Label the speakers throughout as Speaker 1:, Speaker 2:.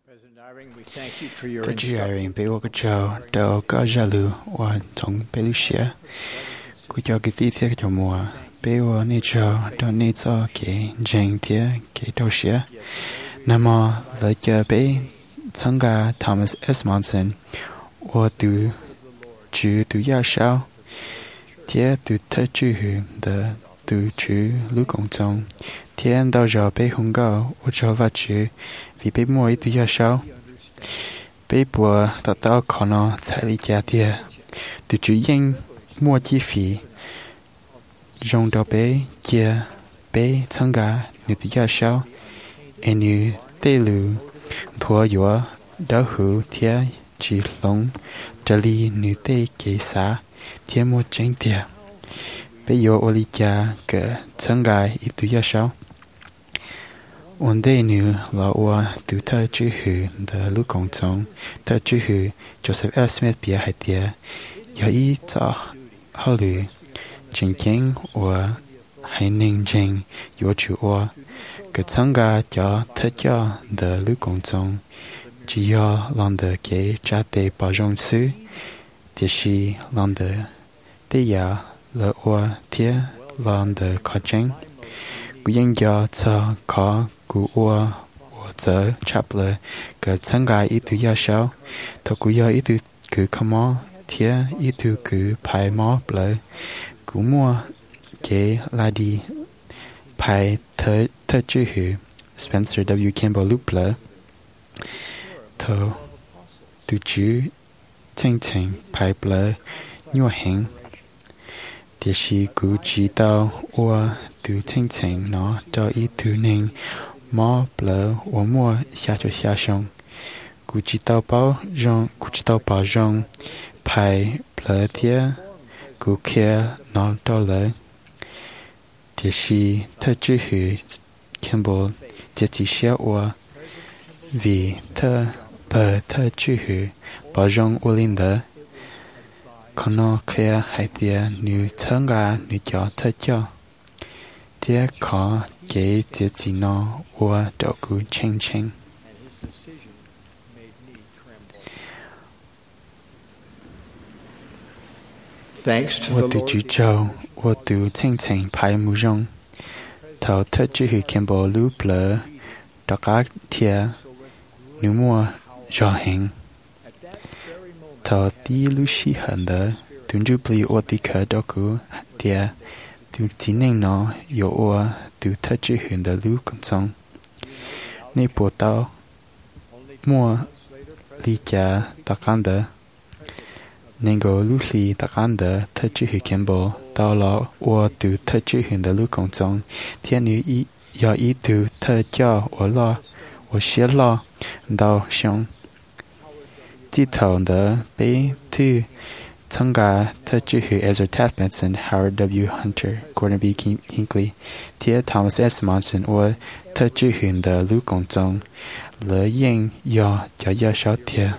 Speaker 1: Tất nhiên là bé ô cho đầu có gia lưu và trong bé lúc xưa, cứ cho cái tí thế cho mùa bé ô nên cho đầu nên cho cái danh thế cái đầu xưa, nằm ở lại cho bé参加 Thomas Edmondson 我读书读亚少，天读特主的读书路公中，天到着被红高，我就发觉vì被摸一读亚少，被波到可能彩礼家的，读书因摸几费，用到被接被参加你读亚少，你对路。thua yếu đau hữu thiên chỉ lông trở li nữ tê kế xã thiên một tranh tiệt bây giờ ô li cha cái thân gái ít tuổi sao ổn định nữ là ô từ thơ chữ hữu de lúc công trong thơ chữ hữu Joseph Smith bia hai tiệt giờ ý cho họ lử chính chính ô hay nên chính yếu chữ ô cái thân gái cho thơ cho de lúc công trong chỉ do lần đầu cái cha tê bảo rong sư thì si lần đầu tê ya lỡ qua thia lần đầu khó tranh cú yên do cho khó cú qua giờ chắp lỡ cái thân gái ít tuổi sao thọ cú do ít tuổi cứ không mò thia ít tuổi cứ phải mò lỡ cú mua cái là đi phải thơ chữ hữu Spencer W. Campbell lúc lỡ thơ từ chữ thanh thanh phải bờ nhua hình thì chỉ cứ chỉ tao qua từ thanh thanh nó cho ít thứ nên mò bờ và mua xa cho xa xong cứ chỉ tao bảo rong phải bờ thia cứ kia nó to lớn thì chỉ thơ chữ hữu Campbell chỉ xia qua vì thơ bờ thơ chữ hữu bảo rong ô linh đỡ còn nó kia hay tia nữ thơ ngà nữ cho thơ cho tia khó kế tia chỉ nó ô đậu cú chênh chênh ô từ chữ châu ô từ chênh chênh phải mù rong thảo thơ chữ hữu Campbell lưu blur đọc các tia nữ mua rõ hình thọ tí lưu sĩ hẳn đỡ tuân chú bì ô tí khởi đó cú tìa tu tí nên nó yếu ô tu thất chữ huyền đỡ lưu công xong nên bộ tao mua lý cha tạc ăn đỡ nên gồ lưu lý tạc ăn đỡ thất chữ huyền kèm bộ tao lọ ô tu thất chữ huyền đỡ lưu công xong thiên nữ ý do ý tu thơ cho ô lo ô xế lo đau xong chỉ thầu đỡ bé thư tham gia thơ chữ hữu Ezra Taft Benson, Howard W. Hunter, Gordon B. Hinckley, Thea Thomas Edmondson or thơ chữ hữu đỡ lưu công trong lỡ yên do cho do sáu thea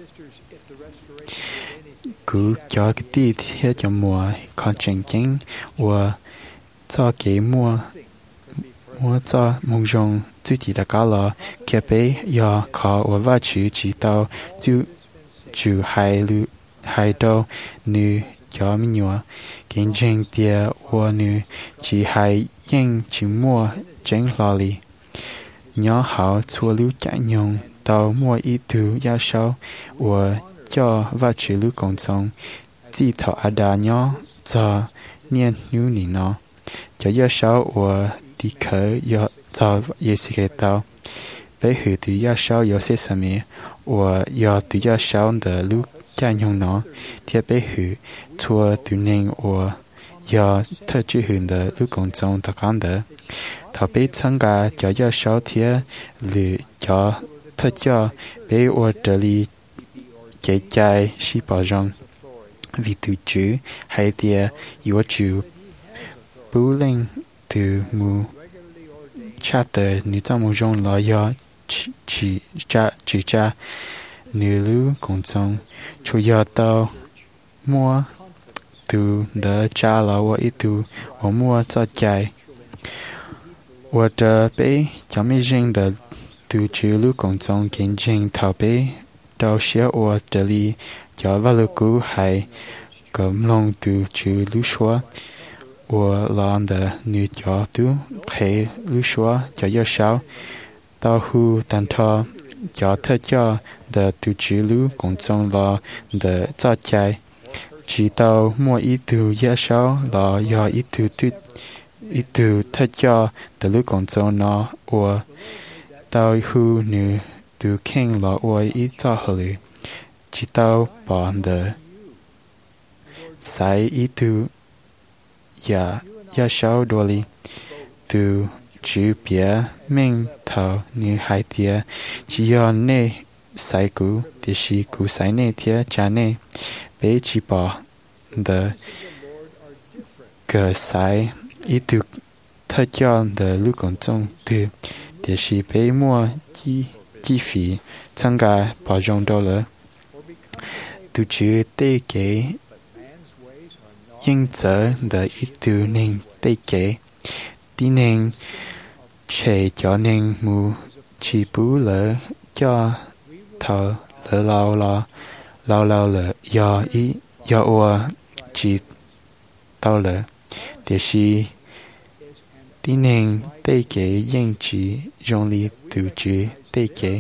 Speaker 1: cứ cho cái tí thea cho mùa con trình chính or cho cái mua cho mong rong chú chỉ đã có là kia bé do khó or va chữ chỉ tao chú hai đâu nữ cho mình nhớ kiến tranh tia or nữ chỉ hai yên chỉ mua tranh lò lì nhớ hảo chua lưu chạy nhung tao mua ít thứ giá sau or cho va chữ lưu công xong chỉ thọ ada nhớ cho niên nữ nỉ nó cho giá sau or đi khởi cho ye sĩ cái tao với hữu từ giá sau有些什么我要对价少的路占用呢，贴背后错对内我要特指hướng的路公众的讲的，他被参加叫要少贴路叫特叫被我这里给在是保障，vì từ chữ hay tia yếu chữ bù linh từ mù cha tờ nữ trong mù rong lo do chỉ cha nữ lưu công trong chủ yếu tao mua từ đỡ cha là我一度我mua cho chạy我这被小妹人的 tu chữ lu công trong kiến trình thảo bế đào xia ua trợ lý cho vào lu cú hay cầm lòng tu chữ lu xóa ua lon de nu cho tu khế lu xóa cho yêu sao tao hu tan thọ cho thơ cho de tu chữ lu công trong lo de cho chạy chỉ tao mua ít tu yêu sao lo do ít tu thơ cho de lu công trong nó ua tao hu nu tu keng lo ua ít cho hulu chỉ tao bỏ de sai ít tu ya sao đồ li tu chữ bia minh thảo như hai tia chỉ do nê sai cú thì si cú sai nê tia cha nê bé chỉ bỏ de cơ sai ít tu thơ cho de lu công trong tu thì si bé mua chi phí参加保障到了tu chữ tê kế nhưng giờ de ít tu nên tê kế tí nên chế cho nên mù chỉ bú lỡ cho thở lỡ lâu lỡ do ua chỉ tao lỡ để si tí nên tê kế yên chỉ dùng lý từ chữ tê kế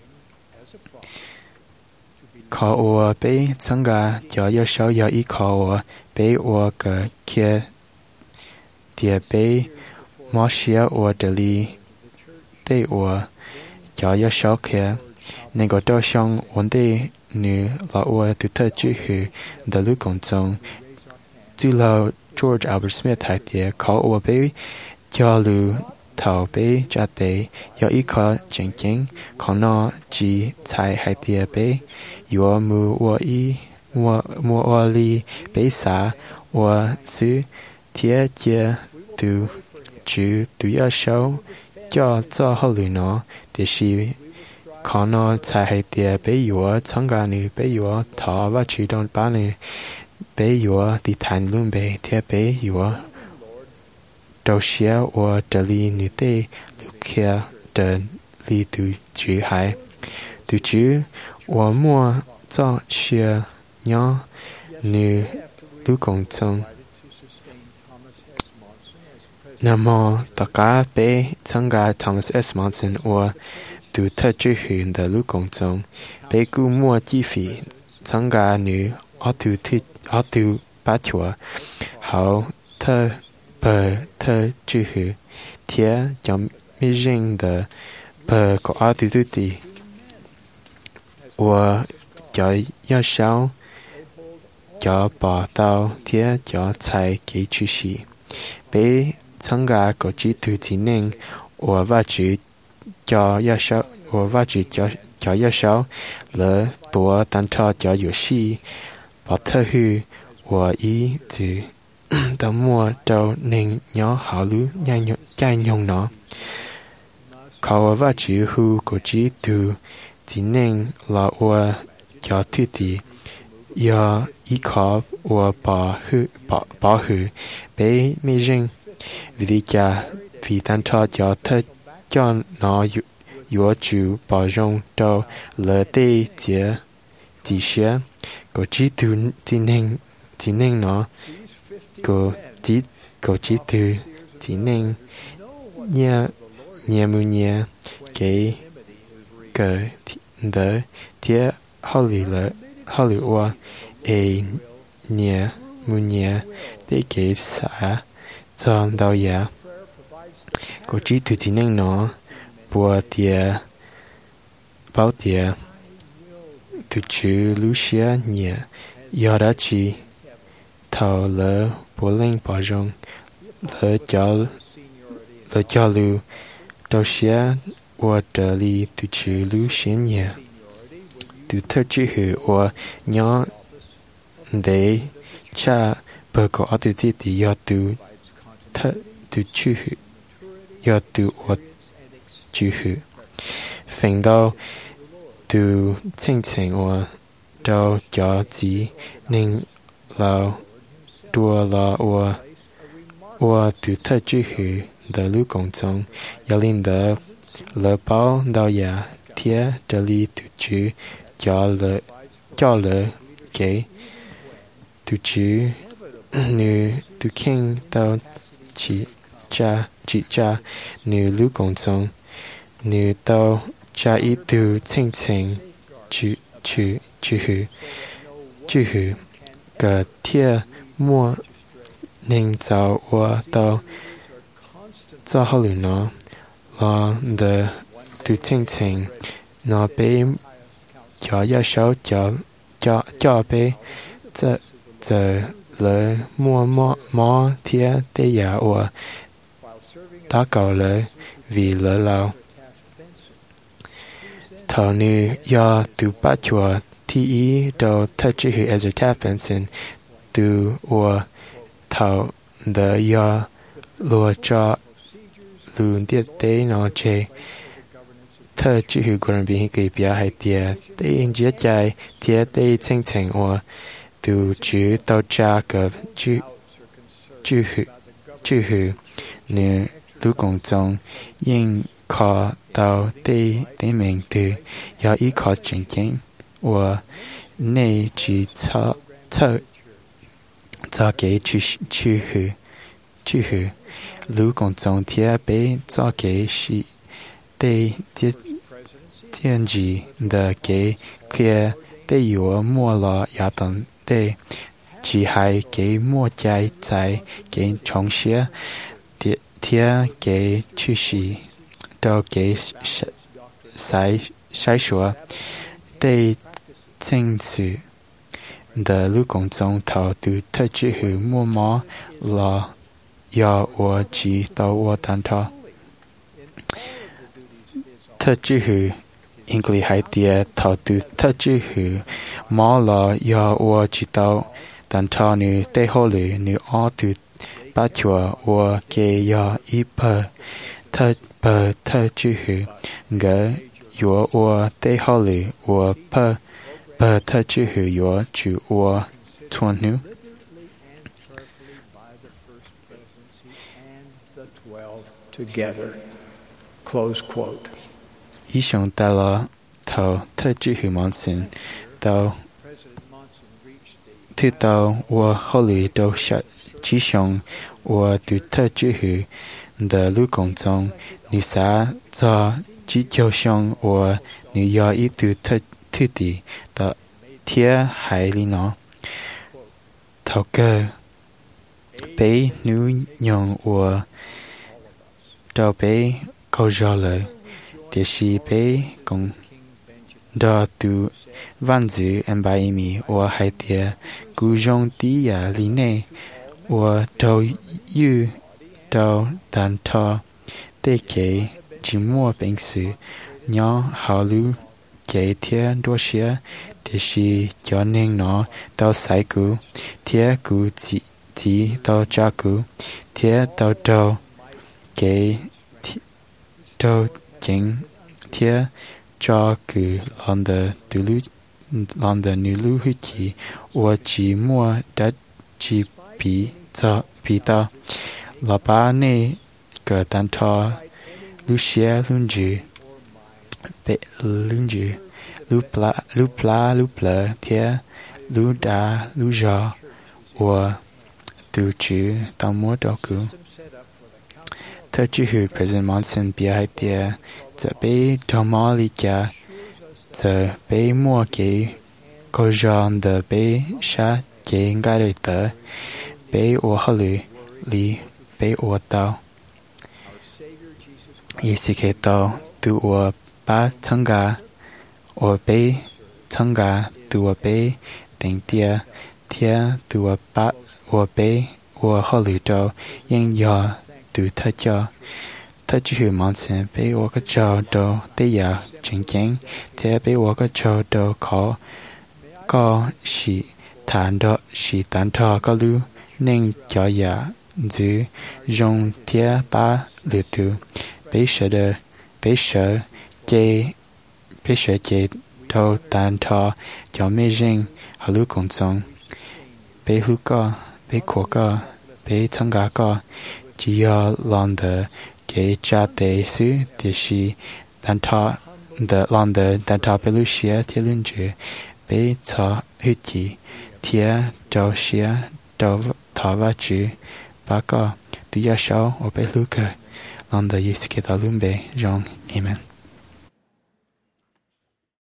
Speaker 1: khó ua bé参加cho yêu sáu yêu ý khó ua bé ua cái kia địa bé mỏ xía ua trợ lý tê ua cho yêu sáu kia nên có đôi xong vấn đề nữ là ua từ thơ chữ hư đã lưu công trong chú lâu George Albert Smith hay địa khó ua bé cho lưu thảo bé cha tế yêu ý khó chính chính khó nó chỉ tại hay địa bé yo mu wo i mo o li bei sa wo su tie jie tu chu tu ya shao cho cho ho lu no de shi khó nó tại hay địa bei yo chang ga nu bei yo thọ và chủ động ba nu bei yo đi thành luôn bei tie bei yo đầu xia wo de li nu te lu kia de li tu chữ hai tu chữ 我莫造些鸟女卢公众，那么大家被参加 Thomas S. Monson 我独特支援的卢公众，被古莫基费参加女我独巴托，好特支援，贴讲没人的不个阿独的。我叫要少，叫把刀贴叫菜给出息，被参加国际图技能，我挖掘叫要少，我挖掘叫要少，了多单超叫游戏，把特许我一直到末到能鸟好路再用呢，靠我挖掘后国际图。技能là 我叫弟弟，要依靠我保护，被没人为家为单他叫他叫那有主保障到了的节底下，个制度技能呢，个制度技能年不给个的贴好里我年得给啥装到呀？个制度技能呢，波碟包碟，读书路些年，要得去头了不能保证了教路到些。我这里读书路线年，读特之后我娘得查不过我的弟弟要读之后，要读我之后，反到读清我到家子能老多了我读特之后的路工中要领得。 lỡ bao đào giả thía trở li tu chữ cho lỡ kế tu chữ nữ tu kinh tao chỉ cha nữ lưu công trong nữ tao cha ít tu thanh thanh chữ hư cả thía mua nên giáo và tao cho họ lừa nó là the tu thanh thanh nó bé cho gia sáu cho bé giờ lỡ mua thía tê giả và ta cầu lỡ vì lỡ lao thảo nữ do tu bát chùa thi ý đầu thất chữ hữu Ezra Tappenson tu và thảo đỡ do lùa cho lùn tiết tế nó chê thơ chữ hữu của bị kỳ bia hay tiệt tế in giết chạy tiệt tế thanh thanh và tu chữ tao cha cập chữ hữu nữ lưu công trong nhưng khó tao tế mình từ do ý khó chính kiến và nay chỉ cho cái chữ hữu lưu công trong thiết bị cho cái sĩ tế tiên chỉ的给kia tế yếu mua lo ya tận tế chỉ hay cái mua trái tại cái trong xe thiết cái chữ sĩ到给筛选对政治的路工中头都特指和默默了要我知道我等他特指和英国海地头都特指和默了要我知道等他呢最后了呢我都把错我给要一百特指和个有我最后了我特指和有主我存留。
Speaker 2: Together. Close quote.
Speaker 1: 以上到了头特指和满身到直到我后来都下只想我对特指和的路工中，你啥做只就像我你要一度特地的贴海里呢，头个被你用我到被搞着了，但是被讲到都万字100米，我还得古种地呀里内，我都有到但他得给寂寞平时，让好路给天多些，但是叫您呢到晒谷，天谷自到家谷，天到给到景天家谷浪的女路去起，我寂寞的只比到老爸那个但他路些轮住被轮住路pla天路大路绕我都去当摸到过。特指和 President Monson 别海的，则被托马里加，则被莫给高上的被杀给应该的，被我后里被我到，也是给到对我把参加，我被参加对我被顶点天对我把我被我后里到应要。từ thơ cho thơ chữ mong xem bé ô cái trò đồ tế giờ chính chắn thế bé ô cái trò đồ khó có sĩ thản đó sĩ tán thọ có lưu nên cho giả giữ dùng thế ba lựa từ bé sợ chê đồ tán thọ cho mê rinh họ lưu công xong bé hữu có bé khổ có bé thân gà có chỉ do lòng the cái cha tế sư thì si đàn thọ the lòng the đàn thọ bê lu xia thì lưng chữ bê thọ hư chỉ thia trâu xia trâu thọ và chữ ba có tự do sau ở bê lu cơ lòng the Giêsu Kitô luôn bê rong amen.